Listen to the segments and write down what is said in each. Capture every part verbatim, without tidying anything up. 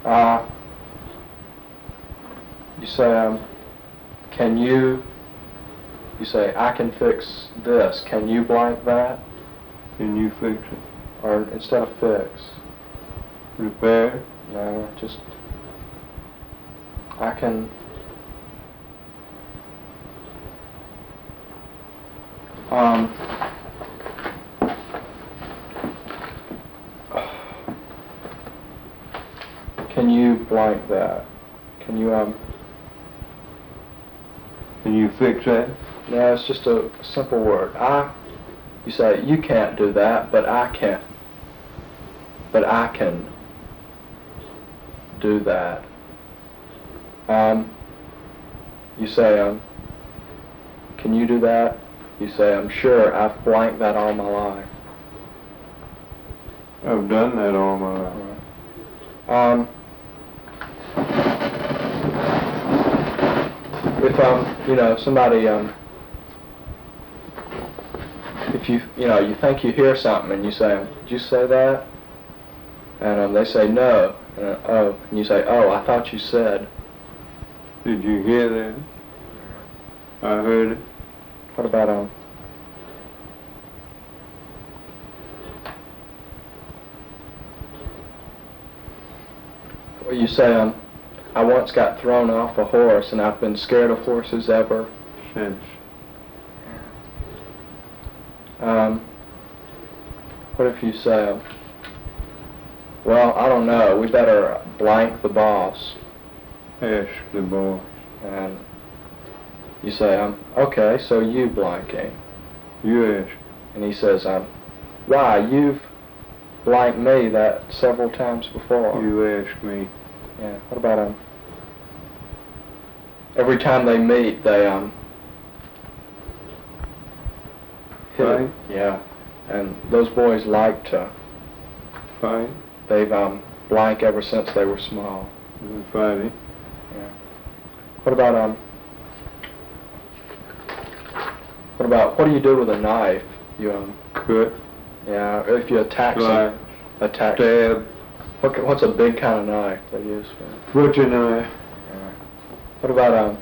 Uh, you say, um, can you, you say, I can fix this. Can you blank that? Can you fix it? Or instead of fix. Repair? No, just, I can, um, can you blank that? Can you, um, Can you fix that? no, it's just a simple word. I, you say, you can't do that, but I can. But I can do that. Um, you say, um, can you do that? You say, I'm sure I've blanked that all my life. I've done that all my life. Um, if, um, you know, somebody, um, if you, you know, you think you hear something and you say, did you say that? And um, they say no, and, uh, oh, and you say, oh, I thought you said. Did you hear that? I heard it. What about, um, well, you say, um, I once got thrown off a horse and I've been scared of horses ever since. Um, what if you say, um, well, I don't know, we better blank the boss. Ask the boss. And you say, um, okay, so you blanking. You ask. And he says, um, why, you've blanked me that several times before. You ask me. Yeah, what about, um, every time they meet, they, um, hit Fight? it. Yeah, and those boys like to Fight? They've, um, blank ever since they were small. We're fighting. Yeah. What about, um, what about, what do you do with a knife? You, um, Cut. yeah, if you attack Slice. some, attack, Stab. what, ca- what's a big kind of knife they use for that? Butcher knife. Yeah. What about, um,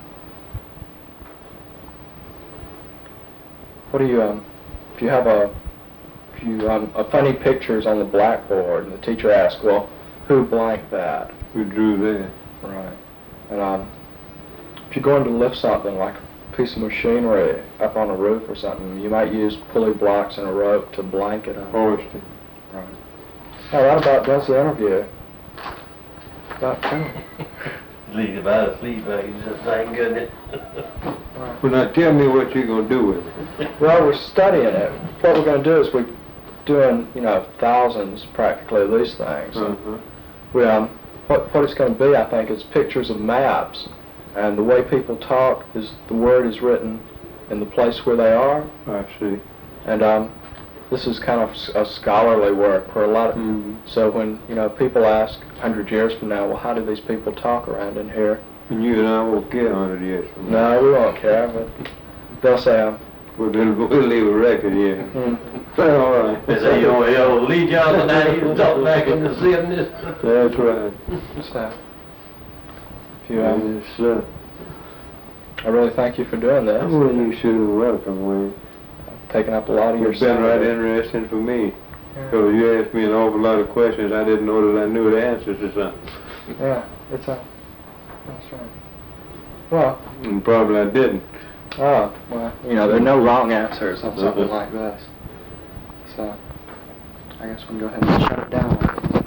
what do you, um, if you have a, if you, um, a funny pictures on the blackboard and the teacher asks, well, who blanked that? Who drew that? Right. And, um, if you're going to lift something like a piece of machinery up on a roof or something, you might use pulley blocks and a rope to blank it up. Hoisted. Right. Now that about does the interview. About two. Leave about asleep, like you just ain't good at it. Right. Well, now tell me what you're going to do with it. Well, we're studying it. What we're going to do is we're doing, you know, thousands practically of these things. Uh-huh. We, um, what, what it's going to be, I think, is pictures of maps. And the way people talk is the word is written in the place where they are. I see. And um, this is kind of s- a scholarly work where a lot of, Mhm. so when, you know, people ask a hundred years from now, well, how do these people talk around in here? And you and I won't care a hundred years from now. No, we won't care, but they'll say, um, Well, then we'll leave a record here. mm, All right. They say, yo, yo, Lee Johnson, now you talk back into seeing this. That's right. so, if you, um, Yes, sir. I really thank you for doing this. Well, you should have welcome, Wayne. Taking up a lot of your It's been right Saturday. interesting for me. Yeah. Because you asked me an awful lot of questions I didn't know that I knew the answers to something. Yeah, it's a, that's right. Well, And probably I didn't. oh, well, you know, there are no wrong answers on something like this. So, I guess we can go ahead and shut it down.